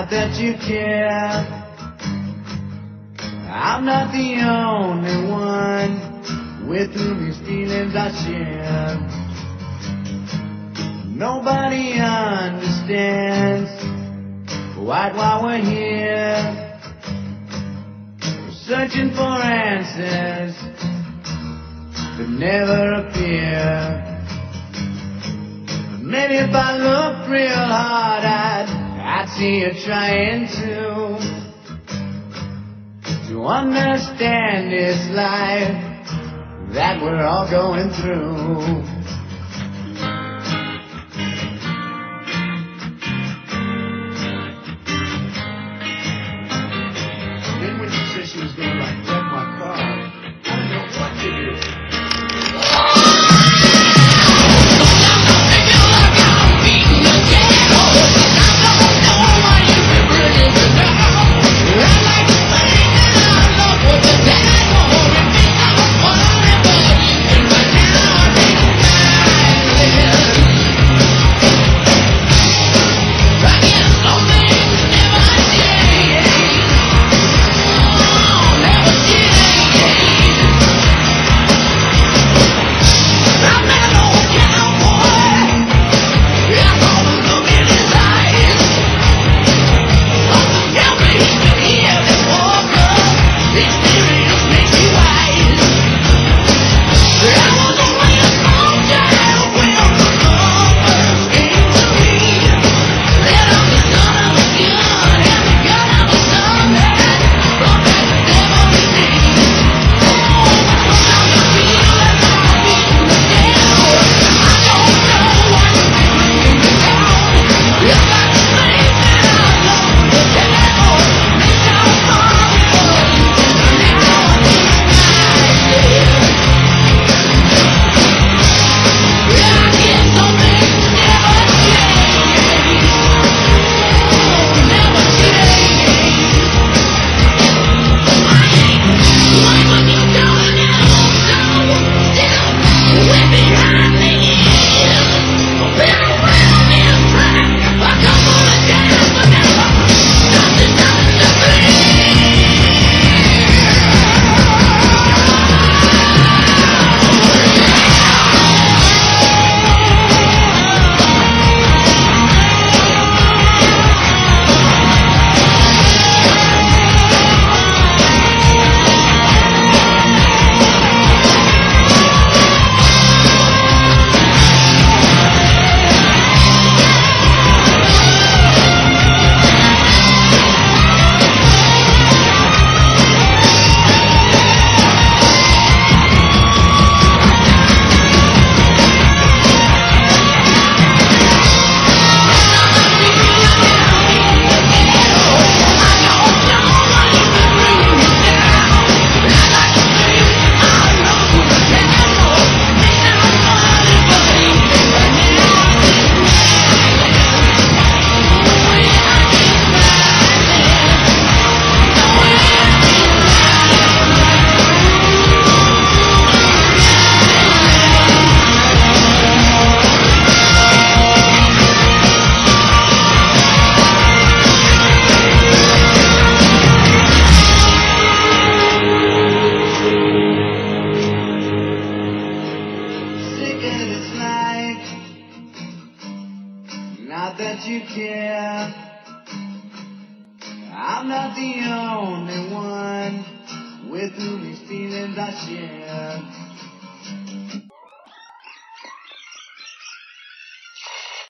Not that you care. I'm not the only one with whom these feelings I share. Nobody understands quite why we're here. We're searching for answers that never appear. Maybe if I looked real hard, I'd see you trying to understand this life that we're all going through. Then when she said she was gonna like wreck my car, I didn't know what to do. Not that you care. I'm not the only one with whom these feelings I share.